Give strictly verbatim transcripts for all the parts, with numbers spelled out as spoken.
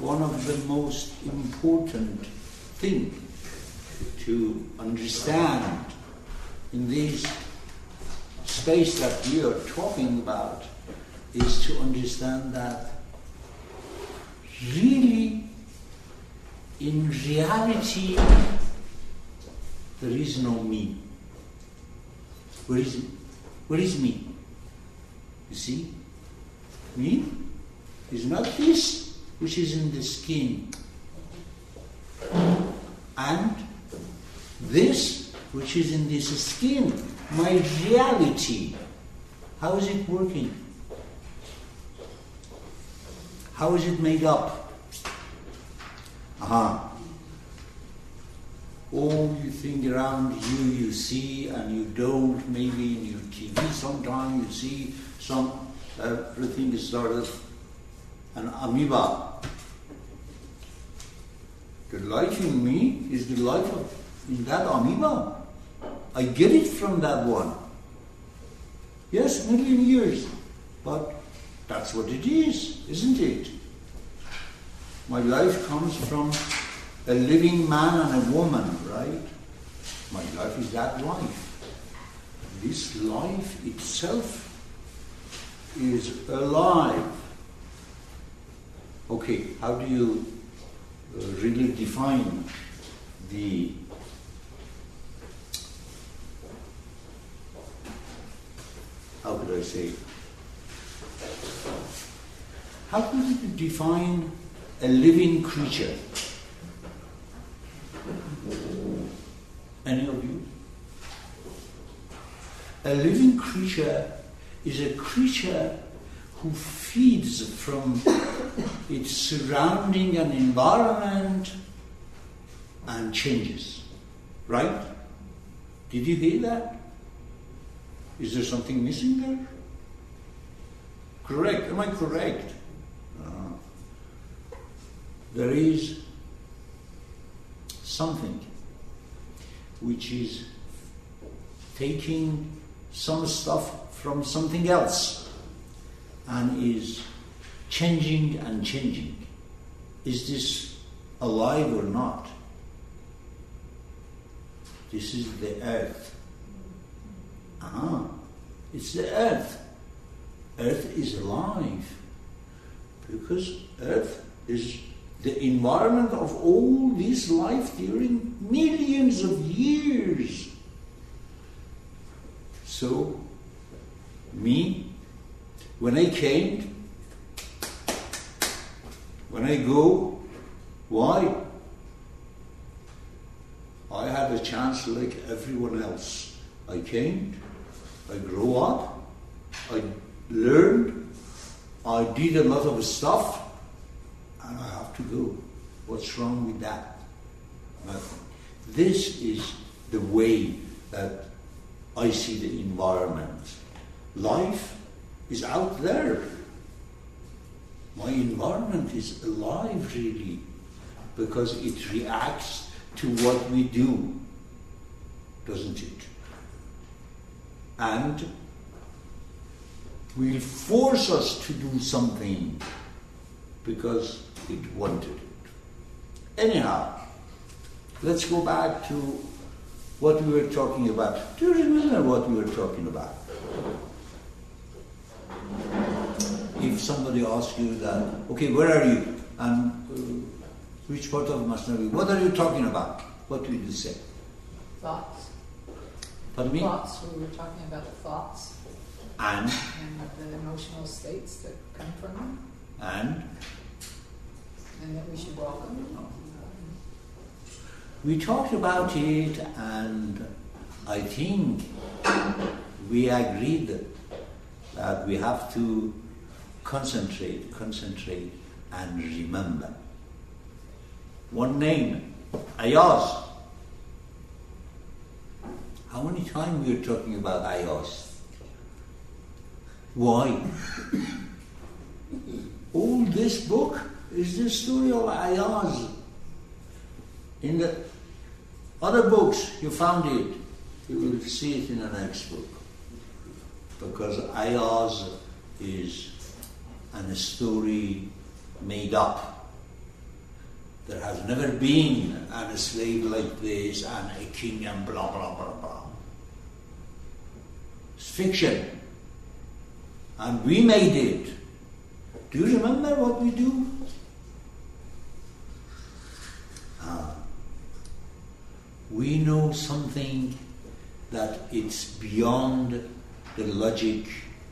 one of the most important things to understand in this space that we are talking about is to understand that really, in reality, there is no me. Where is, where is me? You see? Me is not this which is in the skin. And this which is in this skin, my reality, how is it working? How is it made up? Aha. All you think around you, you see, and you don't. Maybe in your T V sometimes you see some, everything is sort of an amoeba. The life in me is the life of in that amoeba. I get it from that one. Yes, million years, but that's what it is, isn't it? My life comes from a living man and a woman, right? My life is that life. This life itself is alive. Okay, how do you uh, really define the how could I say? How could you define a living creature? Any of you? A living creature is a creature who feeds from its surrounding and environment and changes. Right? Did you hear that? Is there something missing there? Correct. Am I correct? Uh, there is something which is taking some stuff from something else and is changing and changing. Is this alive or not? This is the earth. Ah, it's the earth. Earth is alive because earth is the environment of all this life during millions of years. So, me, when I came, when I go, why? I had a chance like everyone else. I came, I grew up, I learned, I did a lot of stuff, and I have to go. What's wrong with that? Nothing. This is the way that I see the environment. Life is out there. My environment is alive, really, because it reacts to what we do, doesn't it? And will force us to do something because it wanted it. Anyhow, let's go back to what we were talking about. Do you remember what we were talking about? If somebody asks you that, okay, where are you? And uh, which part of Masnavi? What are you talking about? What will you say? Thoughts. Pardon me? Thoughts. We were talking about thoughts. And? And the emotional states that come from them. And? And that we should welcome them. We talked about it, and I think we agreed that we have to concentrate, concentrate, and remember. One name, Ayaz. How many times we are talking about Ayaz? Why? All this book is the story of Ayaz. In the other books, you found it. You will see it in the next book. Because Ayaz is a story made up. There has never been an slave like this and a king and blah, blah, blah, blah. It's fiction. And we made it. Do you remember what we do? Ah. We know something that it's beyond the logic,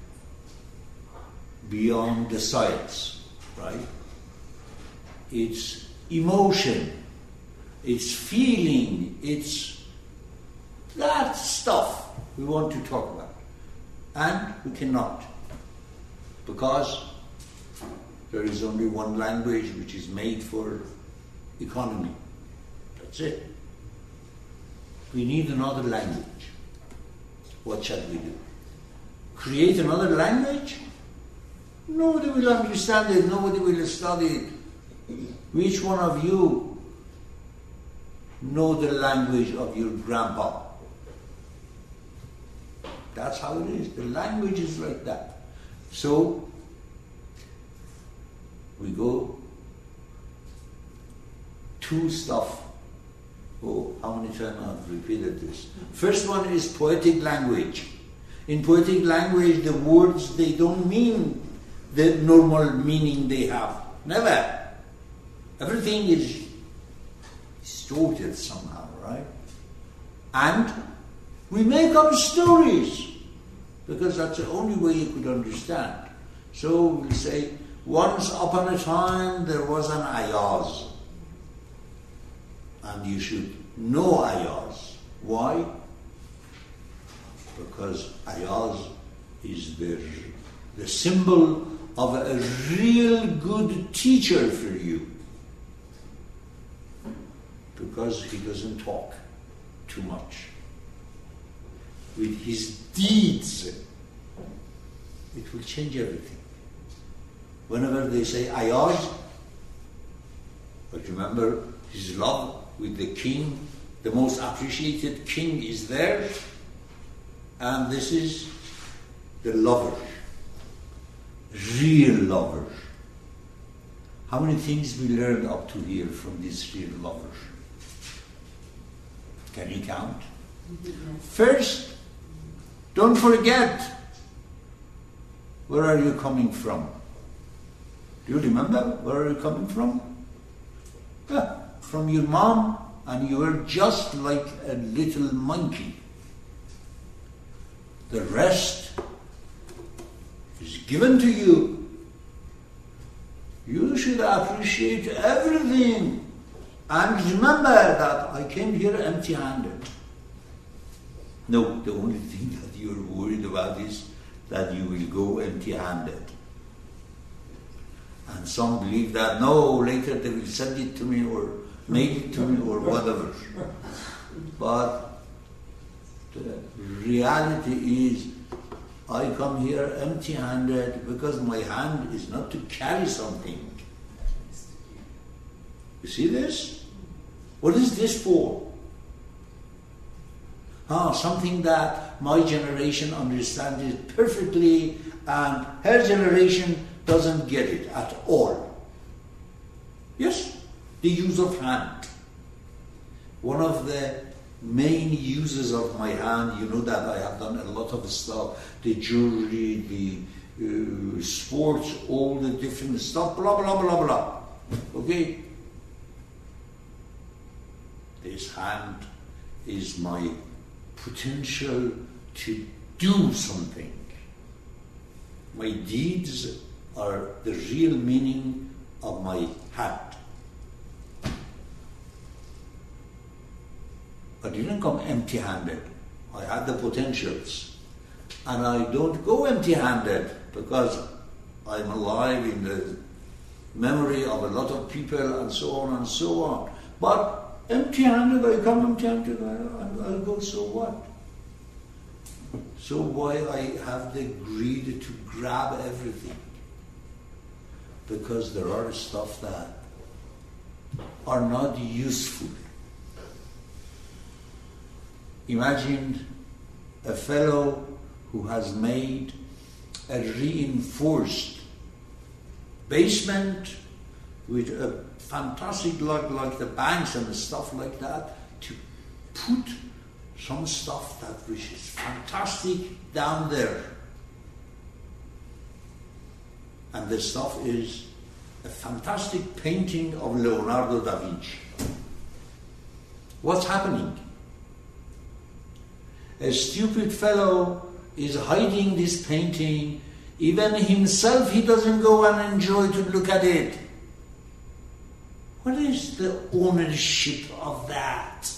beyond the science, right? It's emotion, it's feeling, it's that stuff we want to talk about. And we cannot, because there is only one language which is made for economy. That's it. We need another language. What shall we do? Create another language? Nobody will understand it, nobody will study it. Which one of you know the language of your grandpa? That's how it is. The language is like that. So, we go to stuff. Oh, how many times I've repeated this? First one is poetic language. In poetic language, the words, they don't mean the normal meaning they have. Never. Everything is distorted somehow, right? And we make up stories, because that's the only way you could understand. So we'll say, once upon a time there was an Ayaz. And you should know Ayaz. Why? Because Ayaz is the, the symbol of a real good teacher for you. Because he doesn't talk too much. With his deeds, it will change everything. Whenever they say Ayaz, but remember his love with the king, the most appreciated king is there, and this is the lover, real lover. How many things we learned up to here from this real lover? Can you count? First, don't forget, where are you coming from? Do you remember where are you coming from? Yeah, from your mom, and you were just like a little monkey. The rest is given to you. You should appreciate everything. And remember that I came here empty-handed. No, the only thing that you're worried about is that you will go empty-handed. And some believe that, no, later they will send it to me or make it to me or whatever. But the reality is, I come here empty-handed because my hand is not to carry something. You see this? What is this for? Ah, something that my generation understands it perfectly and her generation doesn't get it at all. Yes, the use of hand. One of the main uses of my hand, you know that I have done a lot of stuff, the jewelry, the uh, sports, all the different stuff, blah, blah, blah, blah. Okay? This hand is my potential to do something. My deeds are the real meaning of my hand. I didn't come empty-handed. I had the potentials. And I don't go empty-handed because I'm alive in the memory of a lot of people and so on and so on. But empty-handed, I come empty-handed, and I go, so what? So why I have the greed to grab everything? Because there are stuff that are not useful. Imagine a fellow who has made a reinforced basement with a fantastic, like, like the banks and the stuff like that, to put some stuff that which is fantastic down there. And the stuff is a fantastic painting of Leonardo da Vinci. What's happening? A stupid fellow is hiding this painting. Even himself, he doesn't go and enjoy to look at it. What is the ownership of that?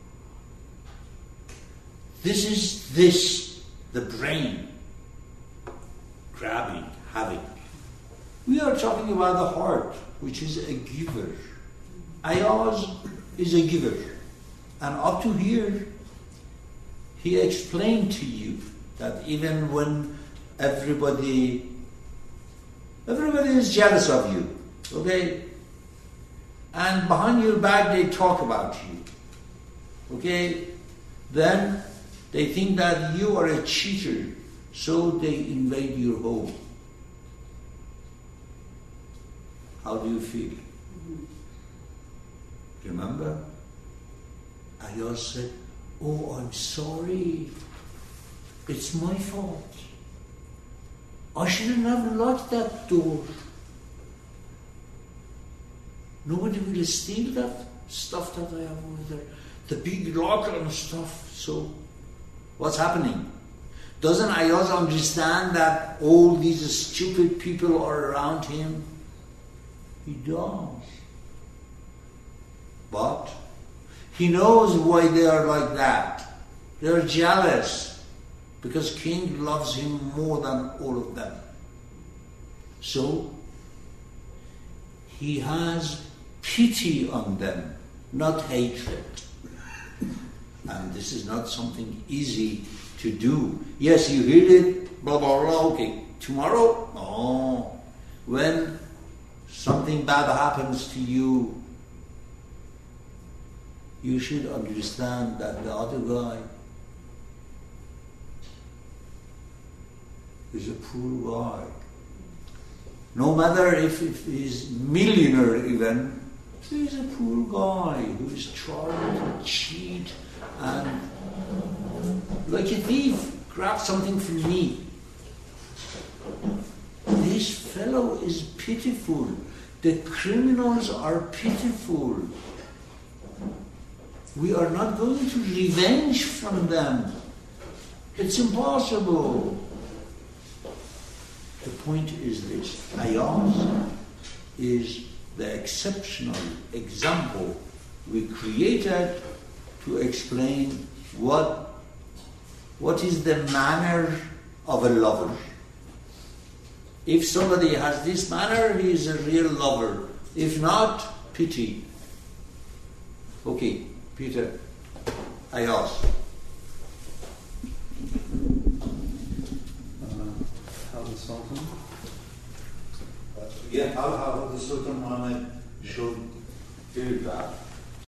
This is this, the brain, grabbing, having. We are talking about the heart, which is a giver. Ayaz is a giver. And up to here, he explained to you that even when everybody, everybody is jealous of you, okay? And behind your back they talk about you, okay? Then they think that you are a cheater, so they invade your home. How do you feel? Mm-hmm. Remember? Ayaz said, "Oh, I'm sorry. It's my fault. I shouldn't have locked that door. Nobody will steal that stuff that I have over there. The big lock and stuff." So, what's happening? Doesn't Ayaz understand that all these stupid people are around him? He does. But he knows why they are like that. They are jealous because King loves him more than all of them. So he has pity on them, not hatred. And this is not something easy to do. Yes, you heard it, blah, blah, blah, okay. Tomorrow? No. When something bad happens to you, you should understand that the other guy is a poor guy. No matter if, if he's millionaire even, he's a poor guy who is trying to cheat and, like a thief, grab something from me. This fellow is pitiful. The criminals are pitiful. We are not going to revenge from them. It's impossible. The point is this: Ayaz is the exceptional example we created to explain what, what is the manner of a lover. If somebody has this manner, he is a real lover. If not, pity. Okay, Peter, Ayaz. How the Sultan? Uh, yeah, how, how the Sultan Muhammad should do that.